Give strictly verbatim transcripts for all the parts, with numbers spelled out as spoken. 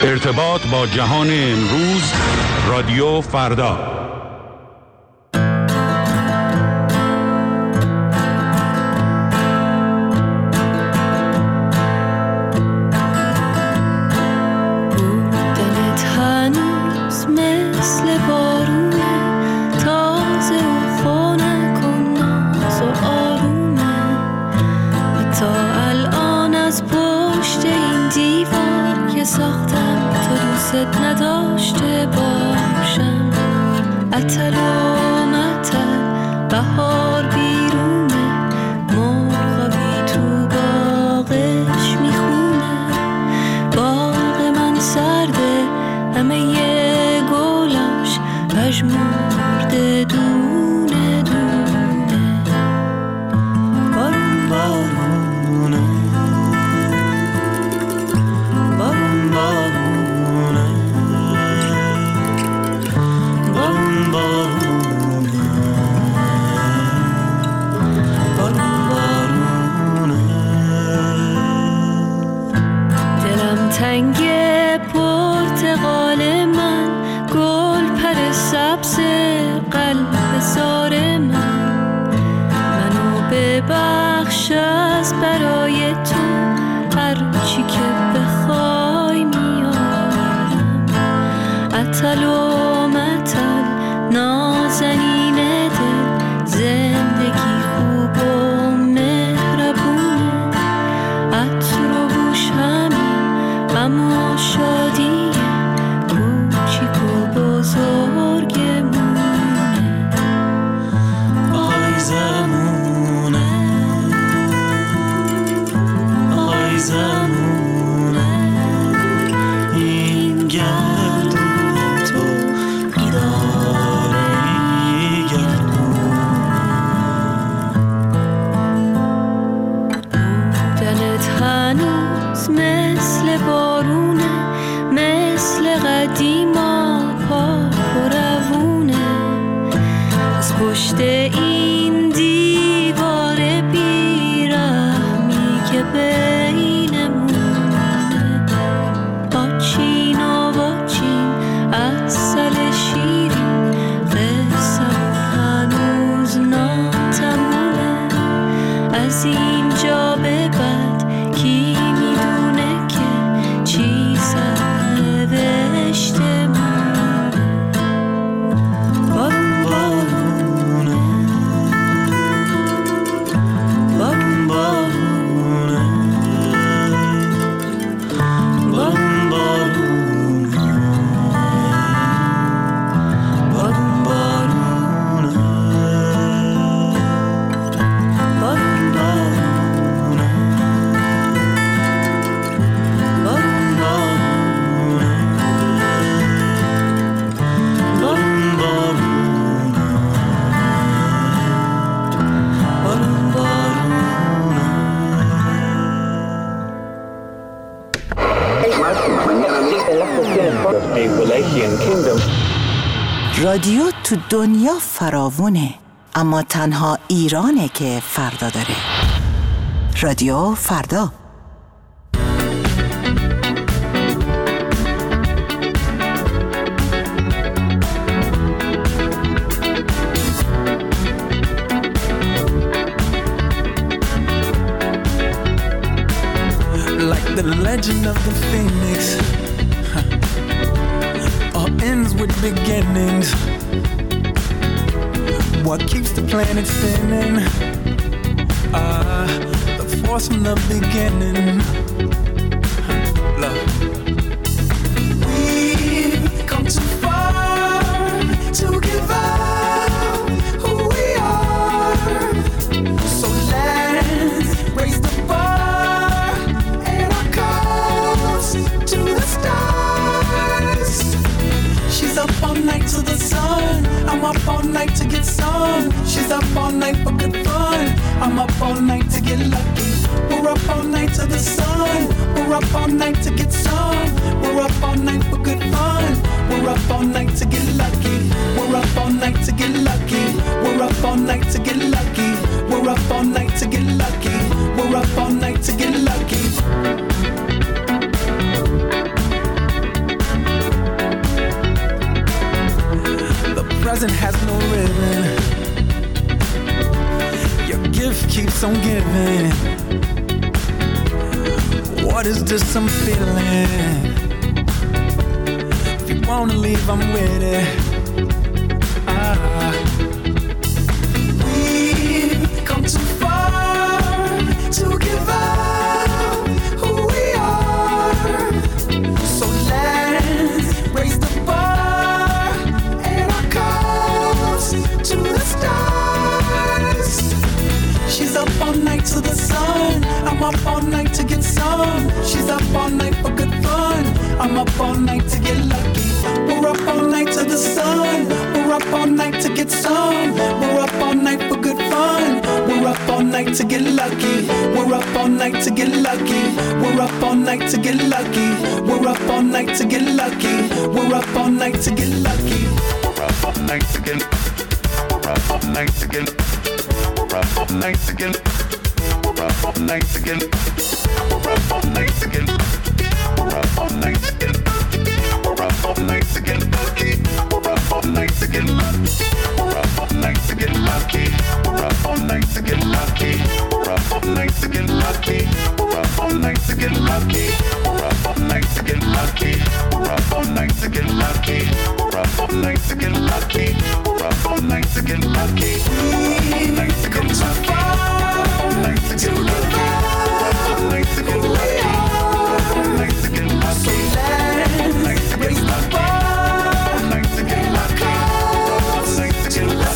ارتباط با جهان امروز، رادیو فردا. نداشته باشم اتل و متل بهار بیرونه، مرغابی تو باغش میخونه، باغ من سرده همه ی گلاش پژمرده دونه دونه. بارون بارونه بارون بارونه تنگ پرتقال من، گل پر سبز قلب زار من، منو ببخش از برای تو، هر چی که بخوای میارم. اتل و متل نازنین دل، زندگی خوب و مهربونه، عطر و بوش همین اما شادی کوچیک و بزرگمونه. آی زمونه آی زمونه، این گردون تو بیداره ای گردون، بودنت هنوز مثل بارونه، مثل قدیما پاک و روونه، از پشت این دیوار بیرحمی که بینمونه، با چین و با چین عسل شیرین، قصه هنوز ناتمومه، از اینجا به بعد کی میدونه که چی سرنوشته مونه. بارون بارونه بارون بارونه بارون بارونه بارون بارونه بارون بارونه بارون بارونه بارون بارونه بارون بارونه. رادیو تو دنیا فراوونه، اما تنها ایرانه که فردا داره. رادیو فردا. Like the legend of the phoenix, huh. All ends with beginnings. What keeps the planet spinning? Ah, uh, the force from the beginning. Huh. Love. We've come too far to give up who we are. So let's raise the bar and our cups to the stars. She's up all night to the sun, I'm up all night to get some. She's up all night for good fun, I'm up all night to get lucky. We're up all night to the sun, we're up all night to get some. We're up all night for good fun, we're up all night to get lucky. We're up all night to get lucky. We're up all night to get lucky. We're up all night to get lucky. We're up all night to get lucky. present has no ribbon. Your gift keeps on giving. What is this I'm feeling? If you wanna leave, I'm with it. Ah. We've come too far to give up who we are. So let's raise the bar and our cups to the stars. She's up all night to the sun. I'm up all night to get some. She's up all night for good fun. I'm up all night to get lucky. We're up all night to the sun. We're up all night to get some. We're up all night for good fun. We're up all night to get lucky. We're up all night to get lucky. We're up all night to get lucky. We're up all night to get lucky. We're up all night to get lucky. We're up all night to get. We're up all night to get. We're up all night to get. We're up all night to get. We're up all night to get. We're up all night to get. We're up all night to get lucky. We're up all night to get lucky. We're up all night to get lucky. We're up all night to get lucky. We're up all night to get lucky. We're up all night to get lucky. We're up all night to get lucky. We're up all night to get lucky. We're up all night to get lucky. We're up all night to get lucky. We're up all night to get lucky. We're up all night to get lucky. We're up all night to get lucky. Raise the bar and our cups to the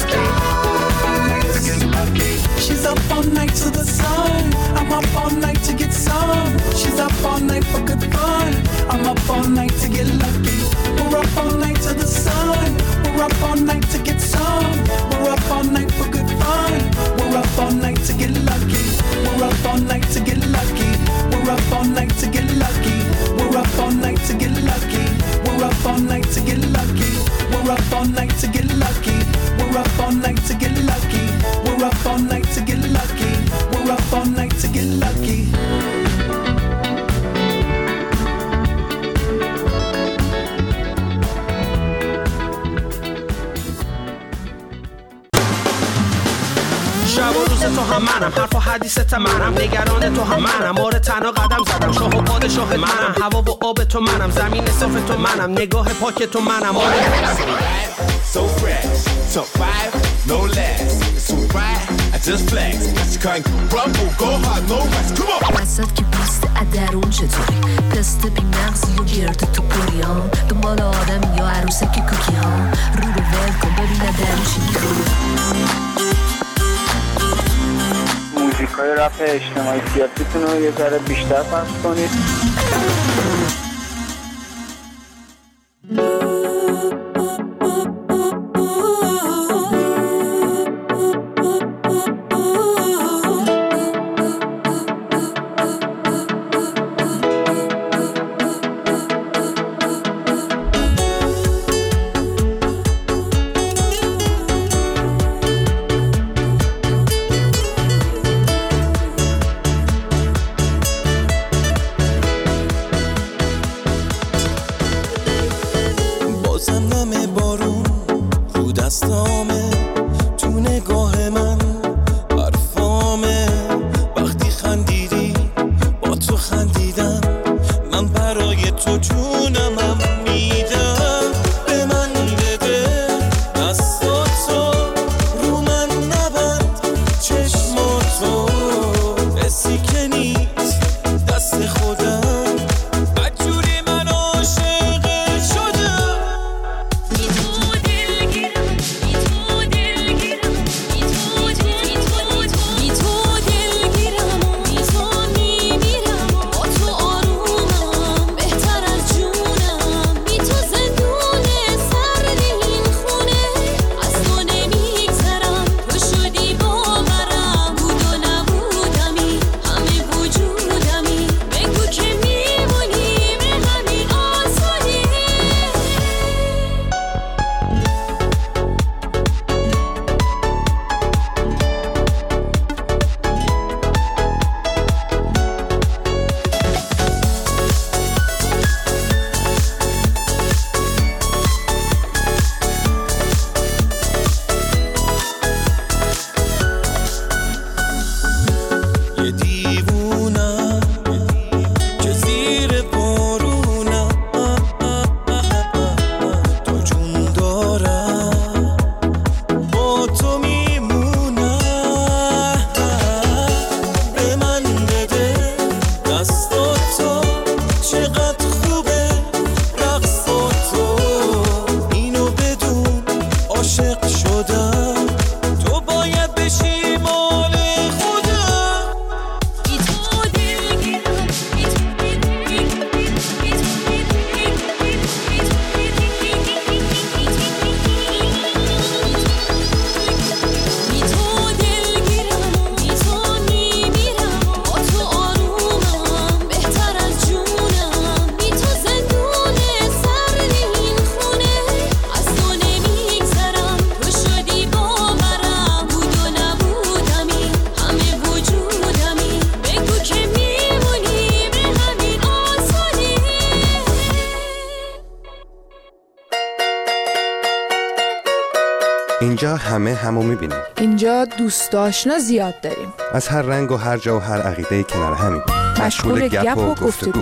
stars. She's up all night to the sun. I'm up all night to get some. She's up all night for good fun. I'm up all night to get lucky. We're up all night to the sun. We're up all night to get some. We're up all night for good fun. We're up all night to get lucky. We're up all night to get lucky. We're up all night to get lucky. We're up all night to get lucky. We're up all night to get lucky. We're up all night to get lucky. We're up all night to get lucky. We're up all night to get lucky. We're up all night to get lucky. شب و روز تو هم منم، حرف و حدیثت منم، نگران تو هم منم، آره تنها قدم زدم، شاه و پادشاه منم، هوا و آب تو منم، زمین صاف تو منم، نگاه پاک تو منم، آره so fresh, top five, no less, it's alright, I just flex, catch you can't rumble, go hard, no rest, come on! وسط که پوست ادرون چطوری پست بی مغزی و گرد تو پریام دنبال آدم یا عروسک کوکی ها رو رو ول کن ببینه درونشی میخوری موزیکای رپ اجتماعی سیاسیتون رو یه ذره بیشتر پخش کنید. اینجا همه همو میبینیم. اینجا دوست آشنا زیاد داریم. از هر رنگ و هر جا و هر عقیده کنار همین. مشغول گپ و گفتگو.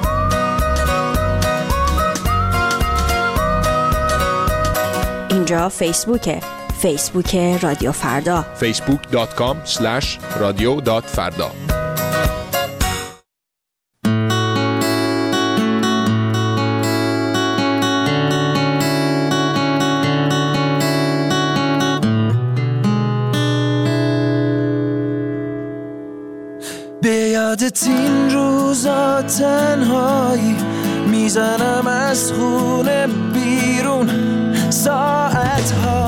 اینجا فیسبوکه. فیسبوک رادیو فردا. فیسبوک دات کام اسلش رادیو دات فردا. بیادت این روزا تنهایی میزنم از خونه بیرون ساعت ها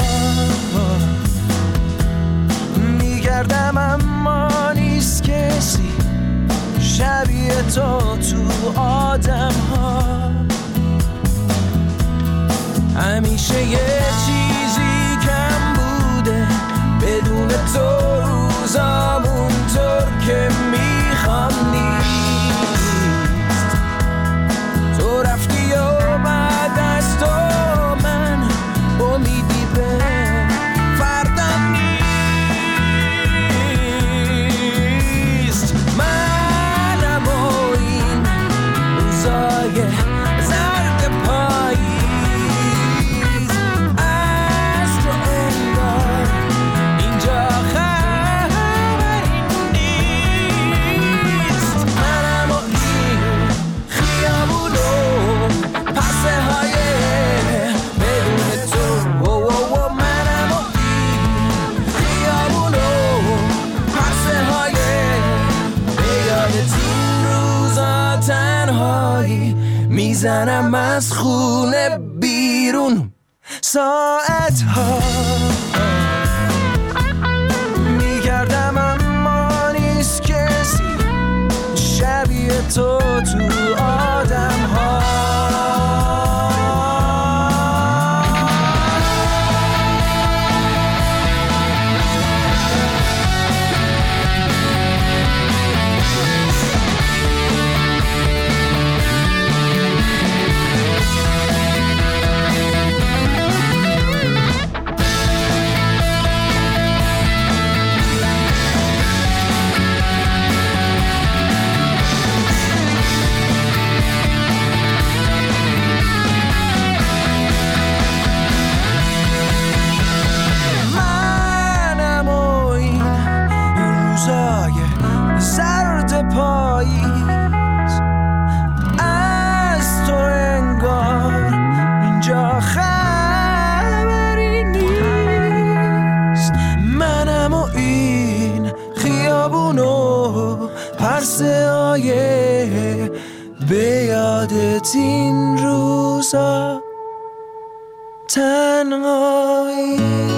میگردم اما نیست کسی شبیه تو تو آدم ها همیشه یه چیزی کم بوده بدون تو روزامون طور که میخوام نیست تو رفتی و بعد از تو من امیدی به فردا نیست منم و این روزای زرد پاییز از تو انگار اینجا خبری نیست منم و این خیابونو پسه های بدون تو و و و منم و این خیابونو پسه های به یادت این روزا تنهایی میزنم از خونه بیرون ساعت ها میگردم اما نیست کسی شبیه تو تو آدم ها منم و این روزای زرد پاییز از تو انگار اینجا خبری نیست منم و این خیابونو پرسه های به یادت این روزا تنهایی